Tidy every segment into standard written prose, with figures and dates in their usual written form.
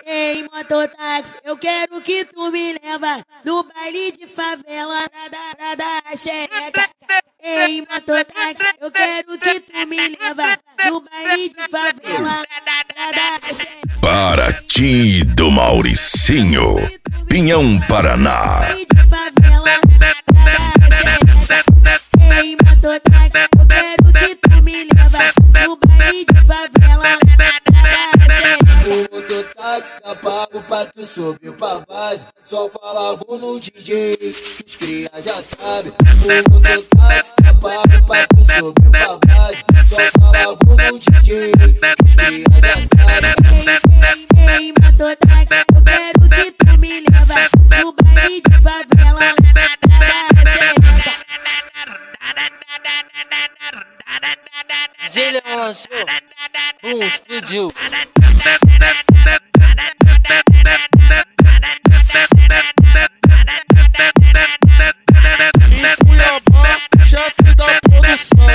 Ei, mototáxi, eu quero que tu me leva no baile de favela pra dar a xereca. Ei, mototáxi, eu quero que tu me leva no baile de favela pra dar a xereca. Paraty do Mauricinho, Pinhão, Paraná. Ei, mototáxi, eu quero que tu me leva no baile de favela pra dar a xereca. O mototáxi tá pago pra tu subir pra base. Só fala vou no DJ, que os cria já sabe. O mototáxi tá pago pra tu subir pra base. Só fala vou no DJ, que os cria já sabe. Ei, mototáxi, eu quero que tu me leva no baile de favela pra dar a xereca. DJ Leão lançou, explodiu. E Cuiabá, chefe da produção.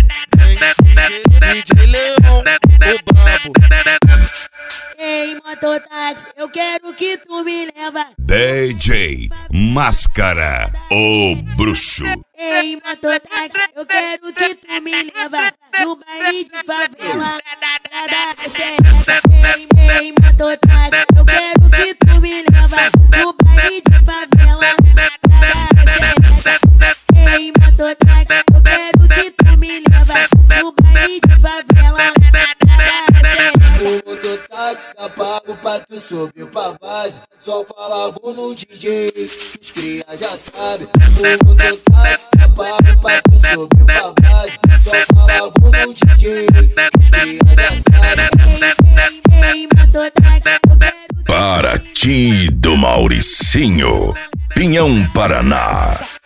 DJ Leão, o brabo. Ei, mototáxi, eu quero que tu me leva. DJ Máscara, o bruxo. Ei, mototáxi, eu quero que tu me leva no baile de favela pra dar a xereca. Ei, mototáxi, eu quero que tu me leva no baile de favela pra dar a xereca. Ei, mototáxi, eu quero que tu me leva no baile de favela pra dar a xereca. O mototáxi tá pago pra tu subir pra base. Só fala vou no DJ, que os cria já sabe. O mototáxi tá pago pra tu subir pra base. Só fala vou no DJ, que os cria já sabe. Ei, mototáxi, eu quero. Paraty do Mauricinho, Pinhão, Paraná.